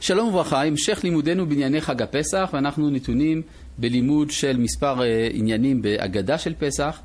שלום וברכה, המשך לימודנו בענייני חג הפסח, ואנחנו נתונים בלימוד של מספר עניינים בהגדה של פסח,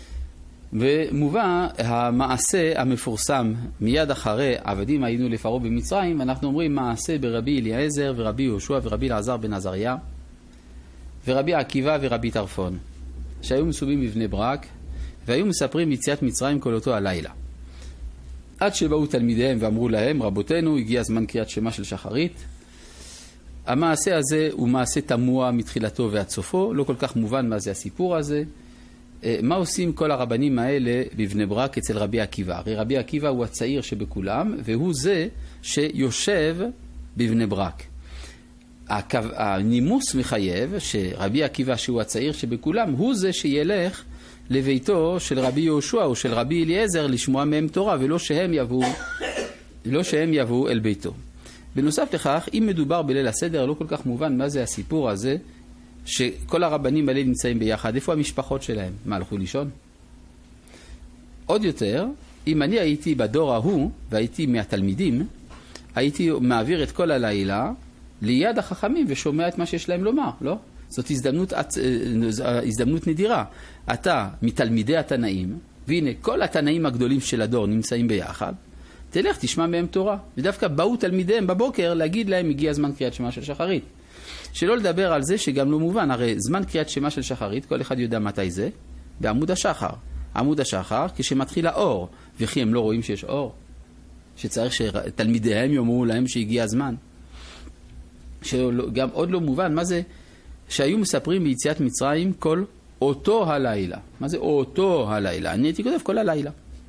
ומובא המעשה המפורסם מיד אחרי עבדים היינו לפרעה במצרים, ואנחנו אומרים מעשה ברבי אליעזר ורבי יהושע ורבי אלעזר בן עזריה ורבי עקיבא ורבי טרפון, שהיו מסובים בבני ברק, והיו מספרים יציאת מצרים כל אותו הלילה. עד שבאו תלמידיהם ואמרו להם, רבותינו, הגיע זמן קריאת שמע של שחרית. המעשה הזה הוא מעשה תמוה מתחילתו ועד סופו, לא כל כך מובן מה זה הסיפור הזה. מה עושים כל הרבנים האלה בבני ברק אצל רבי עקיבא? הרי רבי עקיבא הוא הצעיר שבכולם, והוא זה שיושב בבני ברק. הנימוס מחייב שרבי עקיבא שהוא הצעיר שבכולם, הוא זה שילך לביתו של רבי יהושע או של רבי אליעזר לשמוע מהם תורה, ולא שהם יבואו אל ביתו. בנוסף לכך, אם מדובר בליל הסדר, לא כל כך מובן מה זה הסיפור הזה, שכל הרבנים האלה נמצאים ביחד. איפה המשפחות שלהם? מה, הלכו לישון? עוד יותר, אם אני הייתי בדור ההוא, והייתי מהתלמידים, הייתי מעביר את כל הלילה ליד החכמים ושומע את מה שיש להם לומר, לא? זאת הזדמנות נדירה. אתה מתלמידי התנאים, והנה כל התנאים הגדולים של הדור נמצאים ביחד, תלך תשמע מהם תורה. ודווקא באו תלמידיהם בבוקר להגיד להם הגיע זמן קריאת שמע של שחרית. שלא לדבר על זה שגם לא מובן, הרי זמן קריאת שמע של שחרית, כל אחד יודע מתי זה, בעמוד השחר. עמוד השחר כשמתחיל האור, וכי הם לא רואים שיש אור, שצריך שתלמידיהם יאמרו להם שהגיע הזמן. שגם עוד לא מובן מה זה שהיו מספרים ביציאת מצרים כל אותו הלילה. מה זה אותו הלילה? אני הייתי כותב כל הלילה.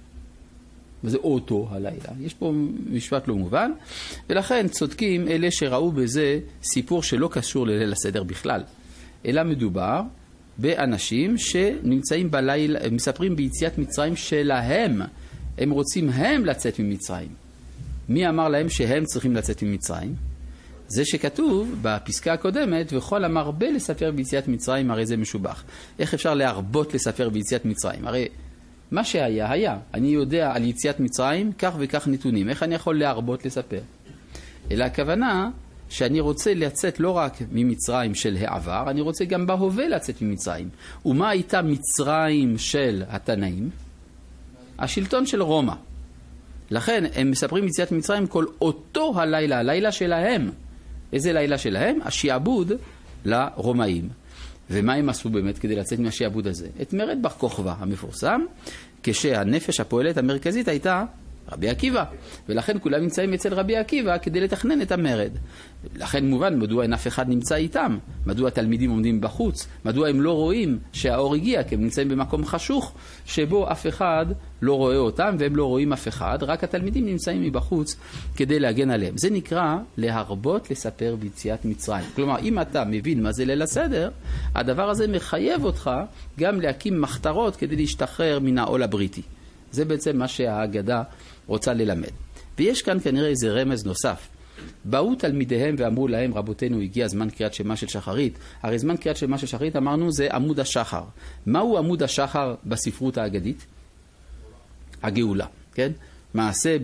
וזה אותו הלילה. יש פה משפט לא מובן, ולכן צודקים אלה שראו בזה סיפור שלא קשור לליל הסדר בכלל, אלא מדובר באנשים שנמצאים בלילה, מספרים ביציאת מצרים שלהם, הם רוצים הם לצאת ממצרים. מי אמר להם שהם צריכים לצאת ממצרים? זה שכתוב בפסקה הקודמת, וכל המרבה לספר ביציאת מצרים, הרי זה משובח. איך אפשר להרבות לספר ביציאת מצרים? הרי מה שהיה, היה. אני יודע על יציאת מצרים, כך וכך נתונים. איך אני יכול להרבות לספר? אלא הכוונה שאני רוצה לצאת לא רק ממצרים של העבר, אני רוצה גם בהווה לצאת ממצרים. ומה הייתה מצרים של התנאים? השלטון של רומא. לכן הם מספרים יציאת מצרים כל אותו הלילה, הלילה שלהם. איזה לילה שלהם? השיעבוד לרומאים. ומה הם עשו באמת כדי לצאת מהשיעבוד הזה? את מרד בר כוכבא המפורסם, כשהנפש הפועלת המרכזית הייתה רבי עקיבא. ולכן כולם נמצאים אצל רבי עקיבא כדי לתכנן את המרד. לכן מובן מדוע אין אף אחד נמצא איתם, מדוע התלמידים עומדים בחוץ, מדוע הם לא רואים שהאור הגיע, כי הם נמצאים במקום חשוך שבו אף אחד לא רואה אותם והם לא רואים אף אחד, רק התלמידים נמצאים מבחוץ כדי להגן עליהם. זה נקרא להרבות לספר ביציאת מצרים. כלומר, אם אתה מבין מה זה ליל הסדר, הדבר הזה מחייב אותך גם להקים מחתרות כדי להשתחרר מן העול הבריטי. זה בעצם מה שההגדה רוצה ללמד. ויש כאן כנראה איזה רמז נוסף. באו תלמידיהם ואמרו להם, רבותינו, הגיע זמן קריאת שמע של שחרית. הרי זמן קריאת שמע של שחרית, אמרנו, זה עמוד השחר. מהו עמוד השחר בספרות האגדית? הגאולה, כן? מעשה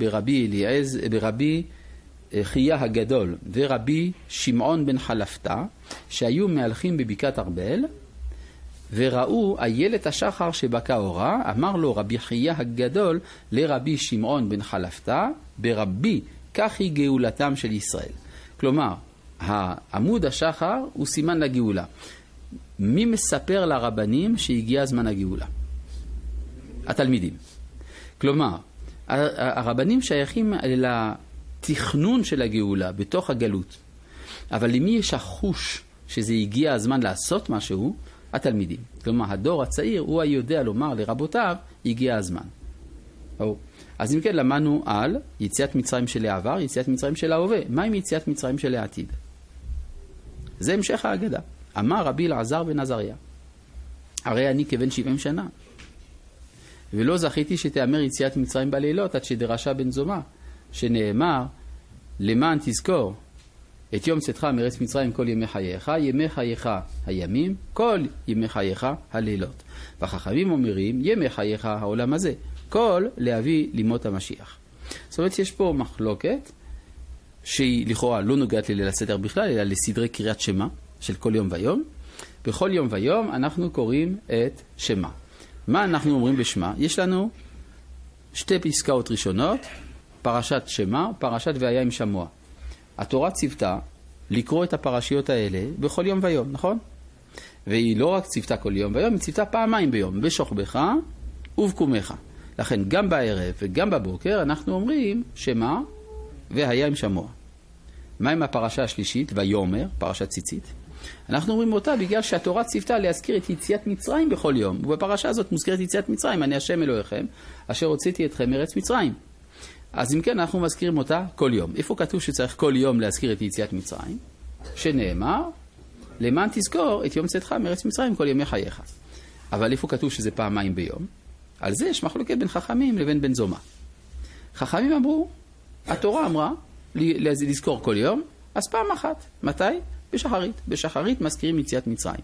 ברבי חייה הגדול ורבי שמעון בן חלפתא, שהיו מהלכים בבקעת ארבל, וראו איילת השחר שבקע אורה. אמר לו רבי חייה הגדול לרבי שמעון בן חלפתא, ברבי כך היא גאולתם של ישראל. כלומר, העמוד השחר הוא סימן לגאולה. מי מספר לרבנים שהגיע זמן הגאולה? התלמידים. כלומר, הרבנים שייכים לתכנון של הגאולה בתוך הגלות. אבל למי יש החוש שזה הגיע הזמן לעשות משהו? התלמידים. כלומר, הדור הצעיר הוא היודע לומר לרבותיו, הגיע הזמן. אז אם כן, למדנו על יציאת מצרים של העבר, יציאת מצרים של ההווה. מה עם יציאת מצרים של העתיד? זה המשך ההגדה. אמר רבי אלעזר בן עזריה, הרי אני כבן 70 שנה, ולא זכיתי שתאמר יציאת מצרים בלילות עד שדרשה בן זומא, שנאמר, למען תזכור את יום צאתך מארץ מצרים כל ימי חייך, ימי חייך הימים, כל ימי חייך הלילות. והחכמים אומרים, ימי חייך העולם הזה, כל להביא לימות המשיח. זאת אומרת, יש פה מחלוקת שהיא לכאורה לא נוגעת לליל הסדר בכלל, אלא לסדרי קריאת שמע של כל יום ויום. בכל יום ויום אנחנו קוראים את שמע. מה אנחנו אומרים בשמע? יש לנו שתי פסקאות ראשונות, פרשת שמע, פרשת והיה עם שמוע. התורה ציוותה לקרוא את הפרשיות האלה בכל יום ויום, נכון? והיא לא רק ציוותה כל יום ויום, היא ציוותה פעמיים ביום, בשוכבך ובקומך. לכן גם בערב וגם בבוקר אנחנו אומרים שמע והיה עם שמוע. מה עם הפרשה השלישית, ויאמר, פרשת ציצית? אנחנו אומרים אותה בגלל שהתורה ציוותה להזכיר את יציאת מצרים בכל יום. ובפרשה הזאת מוזכרת יציאת מצרים, אני השם אלוהיכם, אשר הוצאתי אתכם מארץ מצרים. אז אם כן, אנחנו מזכירים אותה כל יום. איפה כתוב שצריך כל יום להזכיר את יציאת מצרים? שנאמר, למען תזכור את יום צאתך מארץ מצרים כל ימי חייך. אבל איפה כתוב שזה פעמיים ביום? על זה יש מחלוקת בין חכמים לבין בן זומא. חכמים אמרו, התורה אמרה לזכור כל יום, אז פעם אחת. מתי? בשחרית. בשחרית מזכירים יציאת מצרים.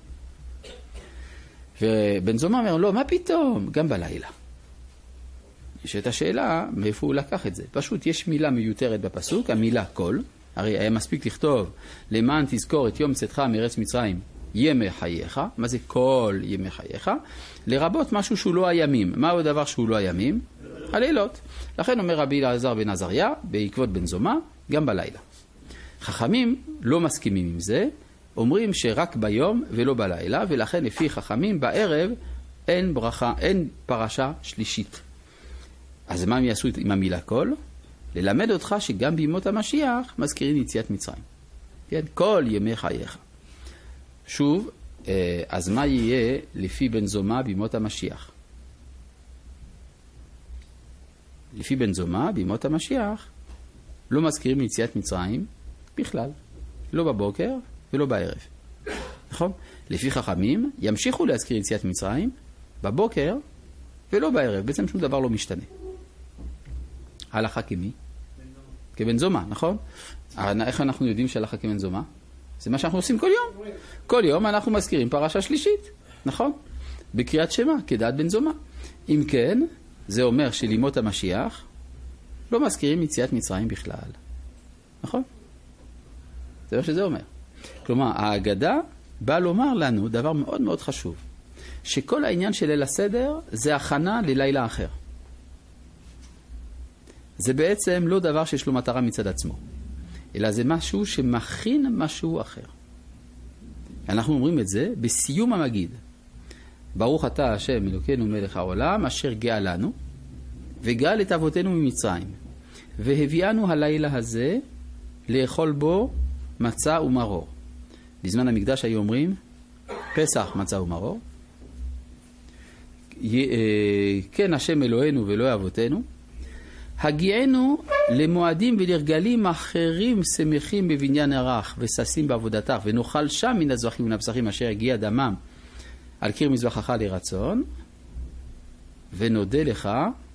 ובן זומא אומר, לא, מה פתאום? גם בלילה. יש את השאלה, מאיפה הוא לקח את זה? פשוט יש מילה מיותרת בפסוק, המילה כל. הרי היה מספיק לכתוב, למען תזכור את יום צאתך מארץ מצרים, ימי חייך. מה זה כל ימי חייך? לרבות משהו שהוא לא הימים. מהו הדבר שהוא לא הימים? הלילות. לכן אומר רבי אלעזר בן עזריה, בעקבות בן זומא, גם בלילה. חכמים לא מסכימים עם זה, אומרים שרק ביום ולא בלילה, ולכן לפי חכמים בערב אין ברכה, אין פרשה שלישית. אז מה הם יעשו עם המילה כל? ללמד אותך שגם בימות המשיח מזכירים יציאת מצרים. כן? כל ימי חייך. שוב, אז מה יהיה לפי בן זומא בימות המשיח? לפי בן זומא בימות המשיח לא מזכירים יציאת מצרים בכלל. לא בבוקר ולא בערב. נכון? לפי חכמים ימשיכו להזכיר יציאת מצרים בבוקר ולא בערב. בעצם שום דבר לא משתנה. הלכה כמי? כבן זומא, נכון? איך אנחנו יודעים שהלכה כבן זומא? זה מה שאנחנו עושים כל יום. כל יום אנחנו מזכירים פרשה שלישית, נכון? בקריאת שמע, כדעת בן זומא. אם כן, זה אומר שלימות המשיח לא מזכירים יציאת מצרים בכלל. נכון? זה מה שזה אומר. כלומר, ההגדה באה לומר לנו דבר מאוד מאוד חשוב. שכל העניין של ליל הסדר זה הכנה ללילה אחר. זה בעצם לא דבר שיש לו מטרה מצד עצמו, אלא זה משהו שמכין משהו אחר. אנחנו אומרים את זה בסיום המגיד. ברוך אתה השם אלוקינו מלך העולם, אשר גאה לנו, וגאל את אבותינו ממצרים, והביאנו הלילה הזה לאכול בו מצה ומרור. בזמן המקדש היו אומרים, פסח מצה ומרור. כן השם אלוהינו ואלוהי אבותינו, הגיענו למועדים ולרגלים אחרים שמחים בבניין ערך וססים בעבודתך, ונאכל שם מן הזבחים ומן הבשרים אשר הגיע דמם על קיר מזבחך לרצון, ונודה לך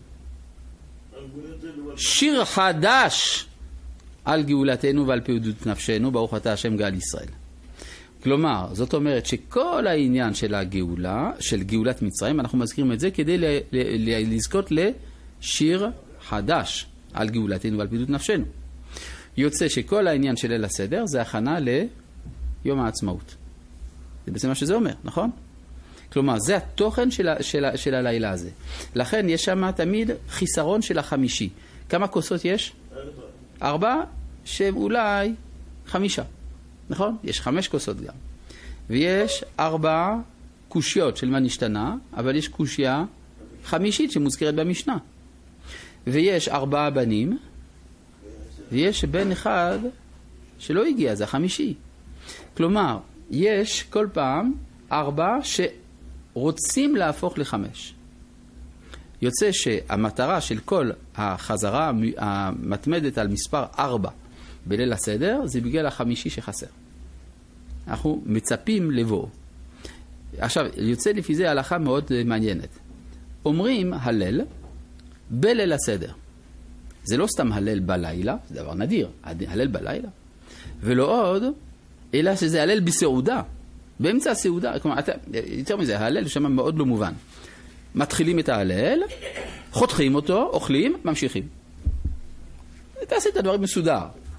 שיר חדש על גאולתנו ועל פעילות נפשנו, ברוך אתה השם גאל ישראל. כלומר, זאת אומרת שכל העניין של הגאולה, של גאולת מצרים, אנחנו מזכירים את זה כדי לזכות לשיר חדש על גאולתנו ועל פעילות נפשנו. יוצא שכל העניין של ליל הסדר זה הכנה ליום העצמאות. זה בעצם מה שזה אומר, נכון? כלומר, זה התוכן של הלילה הזה. לכן יש שם תמיד חיסרון של החמישי. כמה כוסות יש? 4, שהם אולי 5. נכון? יש 5 כוסות גם. ויש 4 קושיות של מה נשתנה, אבל יש קושיה חמישית שמוזכרת במשנה. ויש 4 בנים, ויש בן אחד שלא הגיע, זה 5. כלומר, יש כל פעם 4 שרוצים להפוך ל5. יוצא שהמטרה של כל החזרה המתמדת על מספר 4 בליל הסדר, זה בגלל 5 שחסר. אנחנו מצפים לבוא. עכשיו, יוצא לפי זה הלכה מאוד מעניינת. אומרים הלל בליל הסדר. זה לא סתם הלל בלילה, זה דבר נדיר, הלל בלילה. ולא עוד, אלא שזה הלל בסעודה. באמצע הסעודה, כלומר, יותר מזה, ההלל שם מאוד לא מובן. מתחילים את ההלל, חותכים אותו, אוכלים, ממשיכים. תעשה את הדברים מסודר.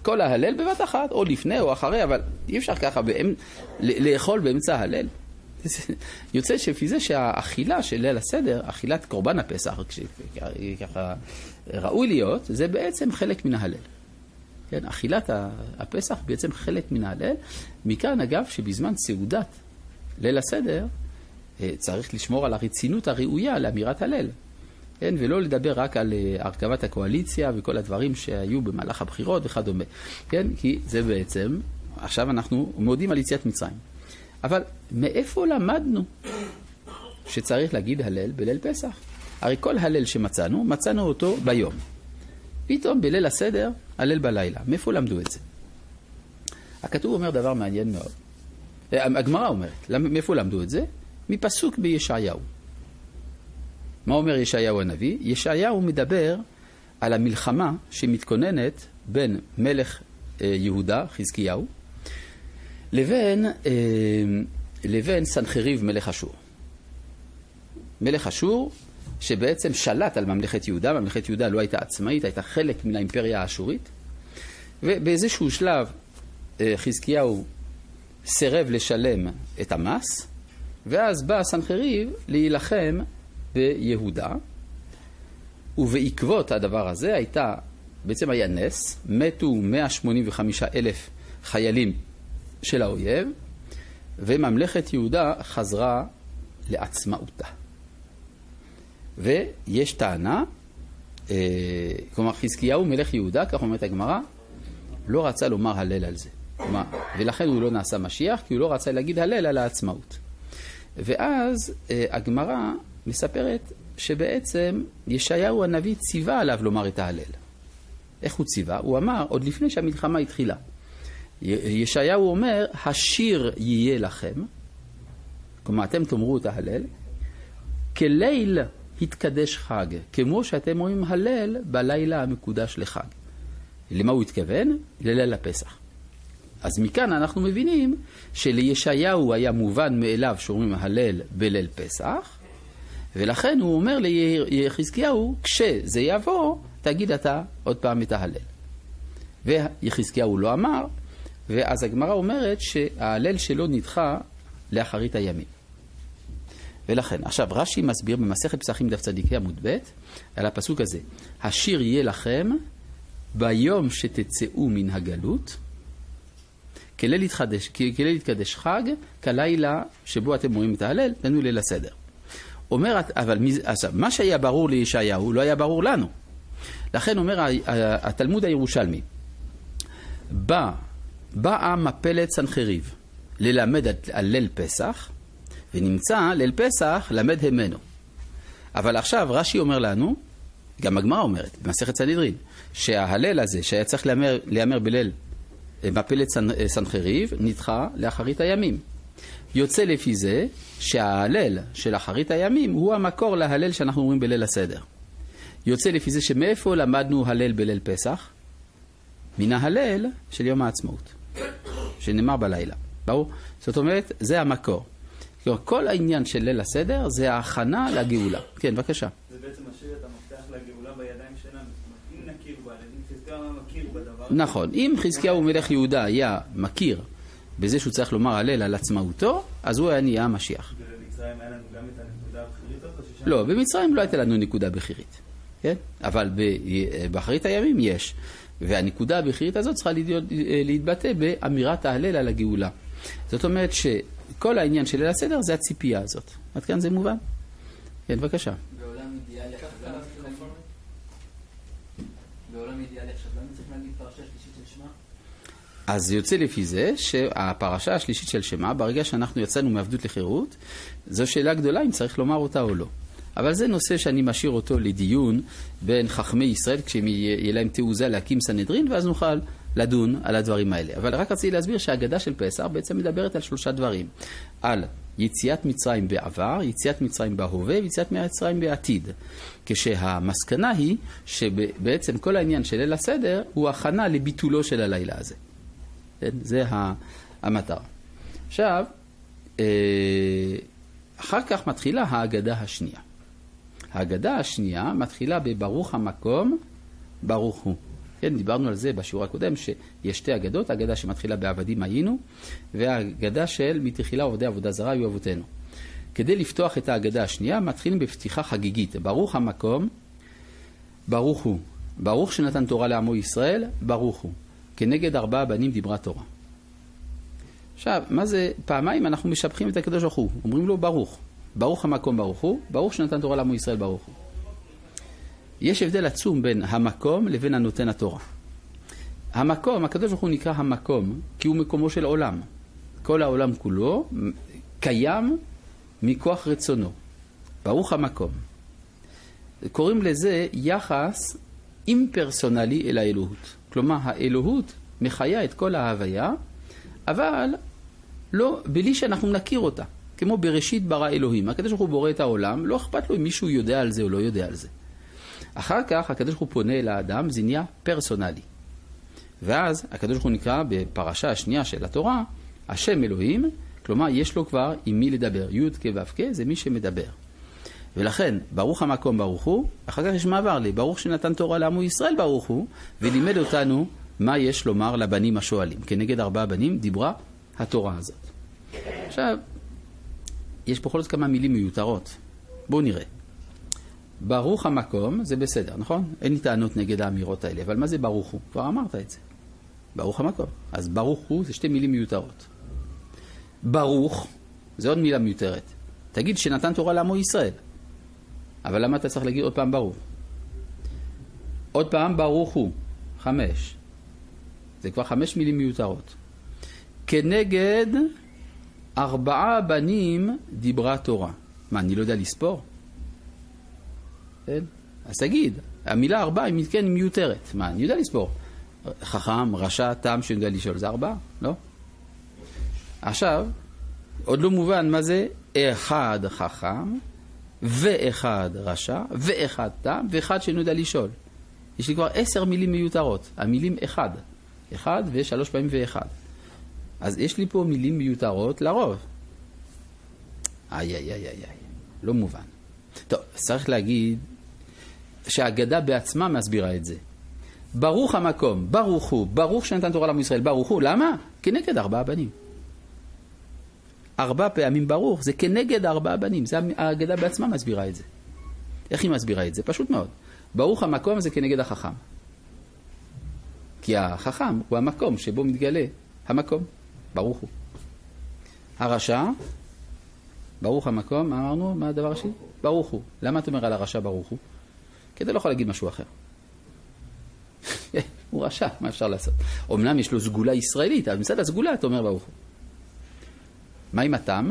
כל ההלל בבת אחת, או לפני או אחרי, אבל אי אפשר ככה לאכול באמצע ההלל. יוצא שלפי זה שהאכילה של ליל הסדר, אכילת קורבן הפסח, ככה ראוי להיות, זה בעצם חלק מן ההלל. כן, אכילת הפסח בעצם חלק מן ההלל. מכאן אגב שבזמן סעודת ליל הסדר צריך לשמור על הרצינות הראויה לאמירת הלל. כן, ולא לדבר רק על הרכבת הקואליציה וכל הדברים שהיו במהלך הבחירות וכדומה. כן, כי זה בעצם, עכשיו אנחנו מודים על יציאת מצרים. אבל מאיפה למדנו שצריך להגיד הלל בליל פסח? הרי כל הלל שמצאנו, מצאנו אותו ביום. פתאום בליל הסדר, הלל בלילה. מאיפה למדו את זה? הכתוב אומר דבר מעניין מאוד. הגמרא אומרת, מאיפה למדו את זה? מפסוק בישעיהו. מה אומר ישעיהו הנביא? ישעיהו מדבר על המלחמה שמתכוננת בין מלך יהודה, חזקיהו, לבין סנחריב מלך אשור. מלך אשור שבעצם שלט על ממלכת יהודה, ממלכת יהודה לא הייתה עצמאית, הייתה חלק מן האימפריה האשורית, ובאיזשהו שלב חזקיהו סירב לשלם את המס, ואז בא סנחריב להילחם ביהודה, ובעקבות הדבר הזה בעצם היה נס, מתו 185,000 חיילים של האויב, וממלכת יהודה חזרה לעצמאותה. ויש טענה, כלומר חזקיהו מלך יהודה, כך אומרת הגמרא, לא רצה לומר הלל על זה. כלומר, ולכן הוא לא נעשה משיח, כי הוא לא רצה להגיד הלל על העצמאות. ואז הגמרא מספרת שבעצם ישעיהו הנביא ציווה עליו לומר את ההלל. איך הוא ציווה? הוא אמר, עוד לפני שהמלחמה התחילה. ישעיהו אומר, השיר יהיה לכם, כלומר אתם תאמרו את ההלל, כליל התקדש חג, כמו שאתם רואים הלל בלילה המקודש לחג. למה הוא התכוון? לליל הפסח. אז מכאן אנחנו מבינים שלישעיהו היה מובן מאליו שאומרים הלל בליל פסח, ולכן הוא אומר ליחזקיהו, כשזה יבוא, תגיד אתה עוד פעם את ההלל. ויחזקיהו לא אמר, ואז הגמרא אומרת שההלל שלו נדחה לאחרית הימים. ולכן, עכשיו רש"י מסביר במסכת פסחים דף צדיקי עמוד ב' על הפסוק הזה, השיר יהיה לכם ביום שתצאו מן הגלות, כליל יתקדש חג, כלילה שבו אתם רואים את ההלל, תנו ליל הסדר. אומר, אבל עכשיו, מה שהיה ברור לישעיהו לא היה ברור לנו. לכן אומר התלמוד הירושלמי, באה מפלת סנחריב ללמד על ליל פסח, ונמצא ליל פסח למד המנו. אבל עכשיו רש"י אומר לנו, גם הגמרא אומרת, במסכת סנהדרין, שההלל הזה שהיה צריך להיאמר בליל מפלת סנחריב נדחה לאחרית הימים. יוצא לפי זה שההלל של אחרית הימים הוא המקור להלל שאנחנו אומרים בליל הסדר. יוצא לפי זה שמאיפה למדנו הלל בליל פסח? מן ההלל של יום העצמאות, שנאמר בלילה. ברור? זאת אומרת, זה המקור. כל העניין של ליל הסדר זה ההכנה לגאולה. כן, בבקשה. זה בעצם משאיר את המפתח לגאולה בידיים שלנו. אם נכיר בה, אם חזקיהו מכיר בדבר. נכון. אם חזקיהו מלך יהודה היה מכיר בזה שהוא צריך לומר הלל על עצמאותו, אז הוא היה נהיה המשיח. ובמצרים היה לנו גם את הנקודה הבכירית הזאת? לא, במצרים לא הייתה לנו נקודה בכירית. כן? אבל באחרית הימים יש. והנקודה הבכירית הזאת צריכה להתבטא באמירת ההלל על הגאולה. זאת אומרת שכל העניין של ליל הסדר זה הציפייה הזאת. עד כאן זה מובן? כן, בבקשה. בעולם אידיאלי עכשיו, למה צריך להגיד פרשה שלישית של שמע? אז יוצא לפי זה שהפרשה השלישית של שמע, ברגע שאנחנו יצאנו מעבדות לחירות, זו שאלה גדולה אם צריך לומר אותה או לא. אבל זה נושא שאני משאיר אותו לדיון בין חכמי ישראל, כשיהיה להם תעוזה להקים סנהדרין, ואז נוכל לדון על הדברים האלה. אבל רק רציתי להסביר שההגדה של פסח בעצם מדברת על 3 דברים. על יציאת מצרים בעבר, יציאת מצרים בהווה, ויציאת מצרים בעתיד. כשהמסקנה היא שבעצם כל העניין של ליל הסדר הוא הכנה לביטולו של הלילה הזה. זה המטרה. עכשיו, אחר כך מתחילה ההגדה השנייה. ההגדה השנייה מתחילה בברוך המקום, ברוך הוא. כן, דיברנו על זה בשיעור הקודם, שיש שתי אגדות, האגדה שמתחילה בעבדים היינו, והאגדה של מתחילה עובדי עבודה זרה היו אבותינו. כדי לפתוח את האגדה השנייה, מתחילים בפתיחה חגיגית. ברוך המקום, ברוך הוא. ברוך שנתן תורה לעמו ישראל, ברוך הוא. כנגד 4 בנים דיברה תורה. עכשיו, מה זה? פעמיים אנחנו משבחים את הקדוש ברוך הוא. אומרים לו ברוך. ברוך המקום, ברוך הוא. ברוך שנתן תורה לעמו ישראל, ברוך הוא. יש הבדל עצום בין המקום לבין הנותן התורה. המקום, הקדוש ברוך הוא נקרא המקום, כי הוא מקומו של עולם. כל העולם כולו קיים מכוח רצונו. ברוך המקום. קוראים לזה יחס אימפרסונלי אל האלוהות. כלומר, האלוהות מחיה את כל ההוויה, אבל לא, בלי שאנחנו נכיר אותה. כמו בראשית ברא אלוהים. הקדוש ברוך הוא בורא את העולם, לא אכפת לו אם מישהו יודע על זה או לא יודע על זה. אחר כך הקדוש ברוך הוא פונה אל האדם, זה נהיה פרסונלי. ואז הקדוש ברוך הוא נקרא בפרשה השנייה של התורה, השם אלוהים, כלומר יש לו כבר עם מי לדבר. י' כ' ו' כ' זה מי שמדבר. ולכן ברוך המקום ברוך הוא, אחר כך יש מעבר לי, ברוך שנתן תורה לעמו ישראל ברוך הוא, ולימד אותנו מה יש לומר לבנים השואלים. כנגד 4 בנים דיברה התורה הזאת. עכשיו, יש פה כל כמה מילים מיותרות. בואו נראה. ברוך המקום, זה בסדר, נכון? אין לי טענות נגד האמירות האלה, אבל מה זה ברוך הוא? כבר אמרת את זה. ברוך המקום. אז ברוך הוא זה 2 מילים מיותרות. ברוך, זה עוד מילה מיותרת. תגיד שנתן תורה לעמו ישראל. אבל למה אתה צריך להגיד עוד פעם ברוך? עוד פעם ברוך הוא. 5. זה כבר 5 מילים מיותרות. כנגד 4 בנים דיברה תורה. מה, אני לא יודע לספור? כן? אז תגיד, המילה 4 היא כן מיותרת. מה, אני יודע לספור? חכם, רשע, תם שאני יודע לשאול. זה 4? לא? עכשיו, עוד לא מובן מה זה 1 חכם, ו1 רשע, ו1 תם, ו1 שאני יודע לשאול. יש לי כבר 10 מילים מיותרות. המילים 1. 1 ו3 פעמים ו1. אז יש לי פה מילים מיותרות לרוב. איי. לא מובן. טוב, צריך להגיד שהאגדה בעצמה מסבירה את זה. ברוך המקום, ברוך הוא, ברוך שנתן תורה לעם ישראל, ברוך הוא. למה? כנגד 4 בנים. 4 פעמים ברוך, זה כנגד 4 בנים. זה האגדה בעצמה מסבירה את זה. איך היא מסבירה את זה? פשוט מאוד. ברוך המקום זה כנגד החכם. כי החכם הוא המקום שבו מתגלה המקום. ברוך הוא. הרשע, ברוך המקום, מה אמרנו? מה הדבר השני? ברוך הוא. למה אתה אומר על הרשע ברוך הוא? כי אתה לא יכול להגיד משהו אחר. הוא רשע, מה אפשר לעשות? אמנם יש לו סגולה ישראלית, אבל מצד הסגולה אתה אומר ברוך הוא. מה עם התם?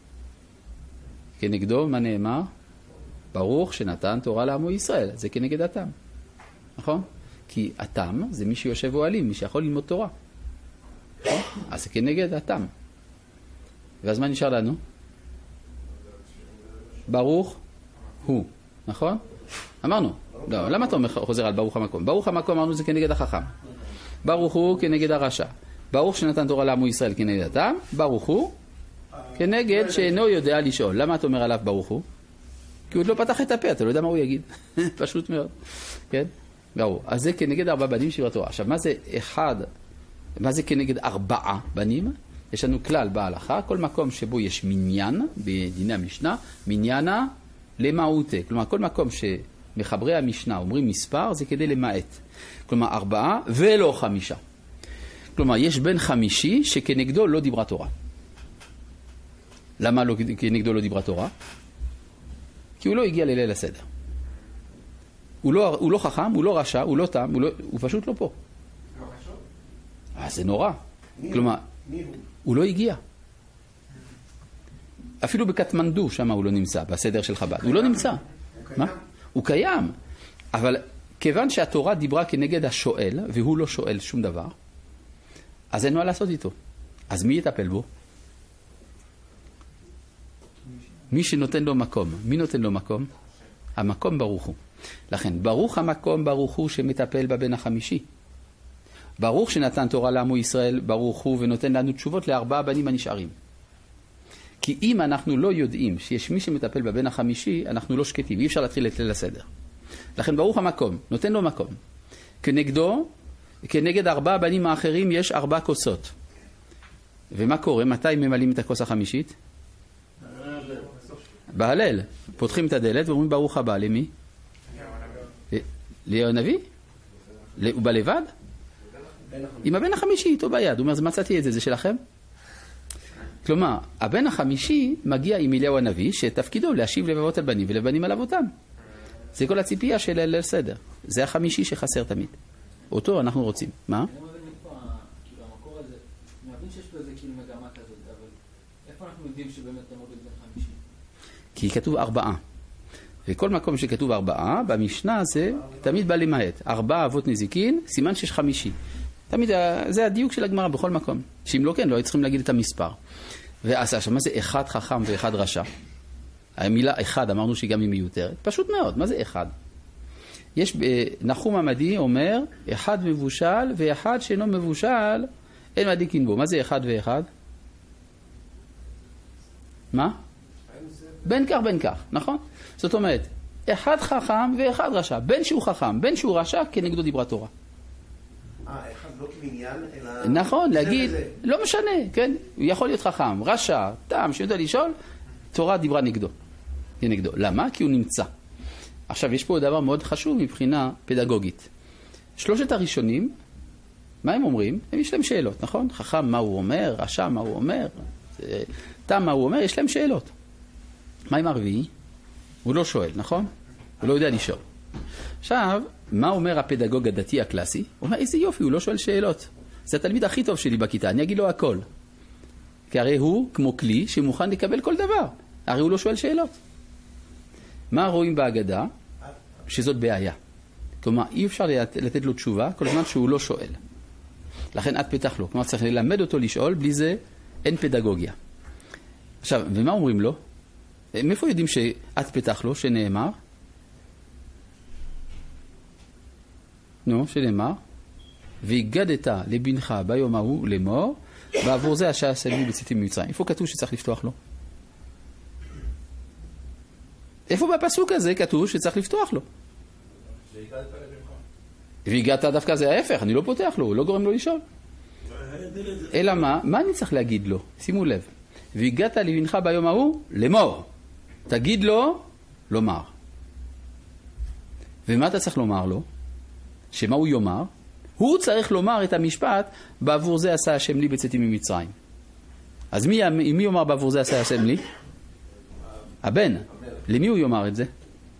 כנגדו, מה נאמר? ברוך שנתן תורה לעמו ישראל. זה כנגד התם. נכון? כי התם זה מי שיושב אוהלים, מי שיכול ללמוד תורה. נכון? אז זה כנגד התם. ואז מה נשאר לנו? ברוך הוא. נכון? אמרנו. לא, למה אתה חוזר על ברוך המקום? ברוך המקום אמרנו זה כנגד החכם. ברוך הוא כנגד הרשע. ברוך שנתן תורה לעמו ישראל כנגד התם. ברוך הוא כנגד שאינו יודע לשאול. למה אתה אומר עליו ברוך הוא? כי הוא עוד לא פתח את הפה, אתה לא יודע מה הוא יגיד. פשוט מאוד. כן? ברור. אז זה כנגד 4 בנים שברה תורה. עכשיו, מה זה כנגד 4 בנים? יש לנו כלל בהלכה, כל מקום שבו יש מניין, בדיני המשנה, מניינה למעוטה. כלומר, כל מקום שמחברי המשנה אומרים מספר, זה כדי למעט. כלומר, 4 ולא 5. כלומר, יש בן 5 שכנגדו לא דיברה תורה. למה כנגדו לא דיברה תורה? כי הוא לא הגיע לליל הסדר. הוא לא חכם, הוא לא רשע, הוא לא תם, הוא פשוט לא פה. לא חשוב? זה נורא. כלומר, הוא לא הגיע. אפילו בקטמנדו שם הוא לא נמצא, בסדר של חב"ד. הוא לא נמצא. מה? הוא קיים. אבל כיוון שהתורה דיברה כנגד השואל, והוא לא שואל שום דבר, אז אין מה לעשות איתו. אז מי יטפל בו? מי שנותן לו מקום. מי נותן לו מקום? המקום ברוך הוא. לכן, ברוך המקום ברוך הוא שמטפל בבן החמישי. ברוך שנתן תורה לעמו ישראל, ברוך הוא, ונותן לנו תשובות ל4 בנים הנשארים. כי אם אנחנו לא יודעים שיש מי שמטפל בבן החמישי, אנחנו לא שקטים, אי אפשר להתחיל את ליל הסדר. לכן ברוך המקום, נותן לו מקום. כנגד 4 הבנים האחרים יש 4 כוסות. ומה קורה? מתי ממלאים את הכוס החמישית? בהלל. פותחים את הדלת ואומרים ברוך הבא. למי? לאליהו הנביא? הוא בא לבד? עם הבן החמישי איתו ביד. הוא אומר, אז מצאתי את זה, זה שלכם? כלומר, הבן החמישי מגיע עם אליהו הנביא, שתפקידו להשיב לבבות על בנים ולבנים על אבותם. זה כל הציפייה של ליל סדר. זה החמישי שחסר תמיד. אותו אנחנו רוצים. מה? אני לא מבין מפה, כאילו המקור הזה, אני מבין שיש פה איזה כאילו מגמה כזאת, אבל איפה אנחנו יודעים שבאמת תמוד את בן חמישי? כי כתוב 4. וכל מקום שכתוב 4, במשנה זה תמיד בא למעט. 4 אבות נזיקין, סימן שיש 5. תמיד זה הדיוק של הגמרא בכל מקום. שאם לא כן, לא היו צריכים להגיד את המספר. ועשה, מה זה 1 חכם ו1 רשע? המילה 1 אמרנו שהיא גם היא מיותרת. פשוט מאוד, מה זה 1? יש נחום עמדי אומר, 1 מבושל ו1 שאינו מבושל, אין מדיקין בו. מה זה 1 ו1? מה? בין כך, נכון? זאת אומרת, 1 חכם ו1 רשע. בין שהוא חכם, בין שהוא רשע, כנגדו דיברה תורה. אחד לא כמניין, אלא... נכון, להגיד, לא משנה, כן? הוא יכול להיות חכם, רשע, תם, שיודע לשאול, תורה דיברה נגדו. כנגדו. למה? כי הוא נמצא. עכשיו, יש פה דבר מאוד חשוב מבחינה פדגוגית. 3 הראשונים, מה הם אומרים? יש להם שאלות, נכון? חכם מה הוא אומר, רשע מה הוא אומר, תם מה הוא אומר, יש להם שאלות. מה עם הרביעי? הוא לא שואל, נכון? הוא לא יודע לשאול. עכשיו, מה אומר הפדגוג הדתי הקלאסי? הוא אומר, איזה יופי, הוא לא שואל שאלות. זה התלמיד הכי טוב שלי בכיתה, אני אגיד לו הכל. כי הרי הוא כמו כלי שמוכן לקבל כל דבר. הרי הוא לא שואל שאלות. מה רואים בהגדה? שזאת בעיה. כלומר, אי אפשר לתת לו תשובה כל זמן שהוא לא שואל. לכן עד פתח לו. כלומר, צריך ללמד אותו לשאול, בלי זה אין פדגוגיה. עכשיו, ומה אומרים לו? מאיפה יודעים שעד פתח לו, שנאמר? שנאמר, והגדת לבנך ביום ההוא לאמור, בעבור זה השעה סלמי בצאתים ממצרים. איפה כתוב שצריך לפתוח לו? איפה בפסוק הזה כתוב שצריך לפתוח לו? והגעת דווקא זה ההפך, אני לא פותח לו, הוא לא גורם לו לשאול. אלא מה אני צריך להגיד לו? שימו לב. והגעת לבנך ביום ההוא לאמור. תגיד לו, לומר. ומה אתה צריך לומר לו? שמה הוא יאמר? הוא צריך לומר את המשפט, בעבור זה עשה השם לי בצאתי ממצרים. אז מי יאמר בעבור זה עשה השם לי? הבן. למי הוא יאמר את זה?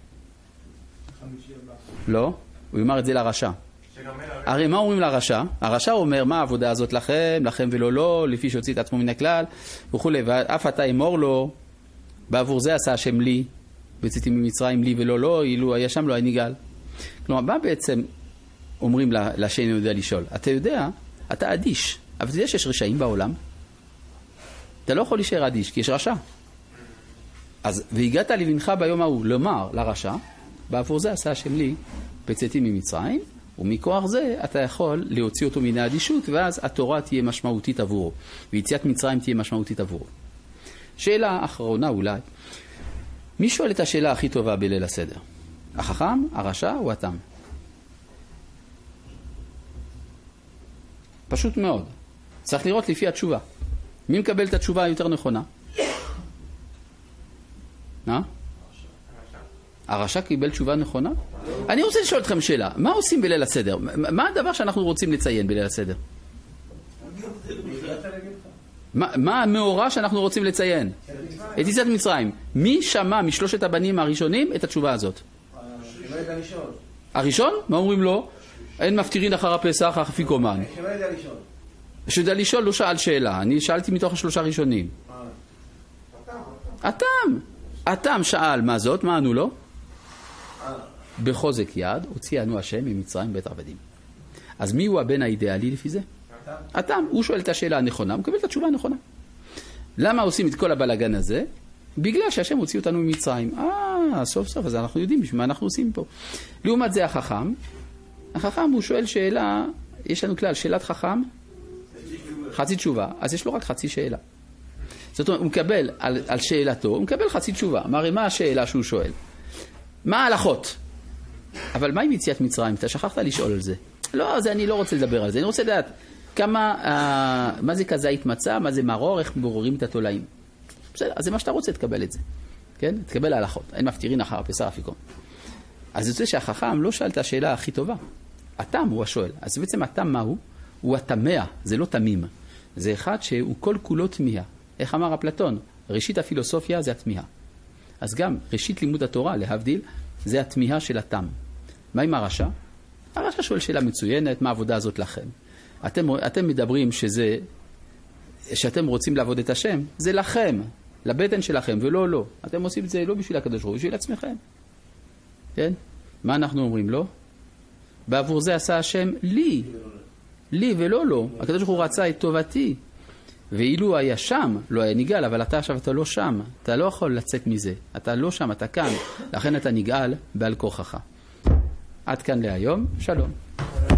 לא, הוא יאמר את זה לרשע. הרי מה אומרים לרשע? הרשע אומר, מה העבודה הזאת לכם ולא לא, לפי שהוציא את עצמו מן הכלל, וכו'. ואף אתה אמור לו, בעבור זה עשה השם לי, בצאתי ממצרים לי ולא לא, אילו היה שם לא היה ניגל. כלומר, מה בעצם אומרים לשאין יודע לשאול? אתה יודע, אתה אדיש, אבל אתה יודע שיש רשעים בעולם? אתה לא יכול להישאר אדיש, כי יש רשע. אז והגעת לבנך ביום ההוא לומר לרשע, בעבור זה עשה השם לי, בצאתי ממצרים, ומכוח זה אתה יכול להוציא אותו מן האדישות, ואז התורה תהיה משמעותית עבורו, ויציאת מצרים תהיה משמעותית עבורו. שאלה אחרונה אולי, מי שואל את השאלה הכי טובה בליל הסדר? החכם, הרשע או התם? פשוט מאוד. צריך לראות לפי התשובה. מי מקבל את התשובה היותר נכונה? הרשע קיבל תשובה נכונה? אני רוצה לשאול אתכם שאלה. מה עושים בליל הסדר? מה הדבר שאנחנו רוצים לציין בליל הסדר? מה המאורע שאנחנו רוצים לציין? את יציאת מצרים. מי שמע משלושת הבנים הראשונים את התשובה הזאת? הראשון? מה אומרים לו? אין מפטירין אחר הפסח, אך אפיקומן. שיודע לשאול לא שאל שאלה. אני שאלתי מתוך השלושה ראשונים. אתם שאל מה זאת? מה ענו לו? בחוזק יד הוציאנו השם ממצרים בית עבדים. אז מי הוא הבן האידיאלי לפי זה? אתם. הוא שואל את השאלה הנכונה, הוא מקבל את התשובה הנכונה. למה עושים את כל הבלגן הזה? בגלל שהשם הוציא אותנו ממצרים. סוף סוף, אז אנחנו יודעים בשביל מה אנחנו עושים פה. לעומת זה החכם הוא שואל שאלה, יש לנו כלל, שאלת חכם, חצי תשובה, אז יש לו רק חצי שאלה. זאת אומרת, הוא מקבל על שאלתו, הוא מקבל חצי תשובה. מה השאלה שהוא שואל? מה ההלכות? אבל מה עם יציאת מצרים? אתה שכחת לשאול על זה. לא, זה אני לא רוצה לדבר על זה. אני רוצה לדעת מה זה כזית מצה, מה זה מרור, איך בוררים את התולעים. בסדר, אז זה מה שאתה רוצה, תקבל את זה. כן? תקבל ההלכות. אין מפטירין אחר פסח אפיקון. אז זה שהחכם לא שאל את השאלה הכי טובה. התם הוא השואל. אז בעצם התם מהו? הוא התמיה, זה לא תמים. זה אחד שהוא כל כולו תמיהה. איך אמר אפלטון? ראשית הפילוסופיה זה התמיהה. אז גם ראשית לימוד התורה, להבדיל, זה התמיהה של התם. מה עם הרשע? הרשע שואל שאלה מצוינת, מה העבודה הזאת לכם? אתם מדברים שאתם רוצים לעבוד את השם, זה לכם, לבטן שלכם, ולא לא. אתם עושים את זה לא בשביל הקדוש ברוך הוא, בשביל עצמכם. כן? מה אנחנו אומרים לו? בעבור זה עשה השם לי ולא לו. הקדוש ברוך הוא רצה את טובתי. ואילו היה שם, לא היה נגאל, אבל עכשיו אתה לא שם. אתה לא יכול לצאת מזה. אתה לא שם, אתה כאן. לכן אתה נגאל בעל כוחך. עד כאן להיום. שלום.